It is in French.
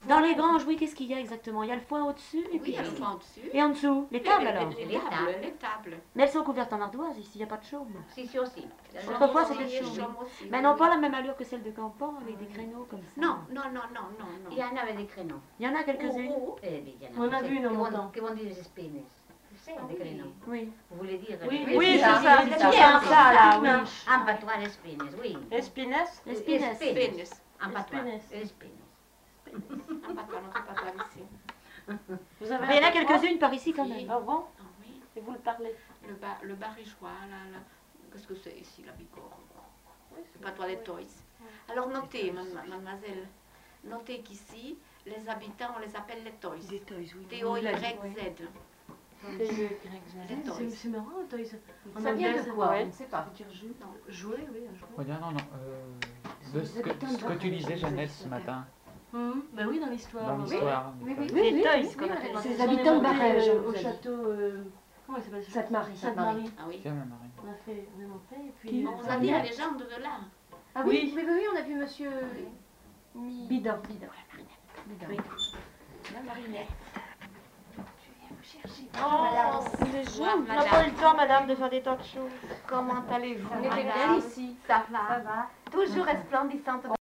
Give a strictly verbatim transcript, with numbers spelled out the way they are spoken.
Dans les granges, oui, qu'est-ce qu'il y a exactement? Il y a le foin au-dessus et Oui, puis... il y a le foin au-dessus. Et en dessous? Les tables alors? Les, les, Les tables, tables. les tables. Mais elles sont couvertes en ardoise ici, il n'y a pas de chaume. Si, si aussi. Autrefois, Chaume c'était aussi, chaud. chaume aussi, Mais oui, non, oui. pas la même allure que celle de Campan, avec des créneaux comme ça. Non, non, non, non, non, non. Il y en avait des créneaux. Il y en a quelques-unes. Oh, oh. Eh bien, il y en On a tu sais, vu, nous, qui en vont- montant. Qui vont dire les espines. Tu sais, Ah des oui. créneaux. Oui. Vous voulez dire Oui, les- Oui, c'est c'est ça, ça, c'est c'est ça. bien ça, là, oui. En patois, les espines, oui. Espines? Les spines. Spines. En patois, Espines. les espines. Un patois, notre patois ici. Vous avez Mais il y en a un patois? quelques-unes par ici quand même. Ah bon? Ah oui. Et vous le parlez? Le, ba, le barigeois, là, là. Qu'est-ce que c'est ici, la Bigorre? Le patois des Toys. Alors notez, mademoiselle, notez qu'ici, les habitants, on les appelle les Toys. Des toys, oui. T O Y Z. Les Toys. C'est c'est marrant, Toys. On Ça a vient bien de ça, quoi? ouais. On ne sait pas. Non. Jouer, oui, un jouet. Regarde, non, non. Euh, de ce, que, ce que tu disais, Jeannette, ce matin, Hum, Ben oui, dans l'histoire. dans Oui. l'histoire. Oui, oui, Les oui. toys, oui, qu'on oui, appelle. oui. C'est les les habitants de monté, Barège, euh, vous au avez dit. château. euh, Comment il s'appelle ce Sainte-Marie, château Sainte-Marie. Ah oui. Tiens, ma Marie. On a fait, on est monté et puis. Qui euh, On vous a dit la légende de là. Ah Oui. oui, oui, oui, oui, on a vu monsieur Mi- Bidon. Bidon. Bidon. Oui. La marinette. Oh, c'est jeune. On n'a pas eu le temps, madame, de faire des tas de choses. Comment allez-vous, On était madame? bien ici. Ça va. Ça va. Toujours resplendissante.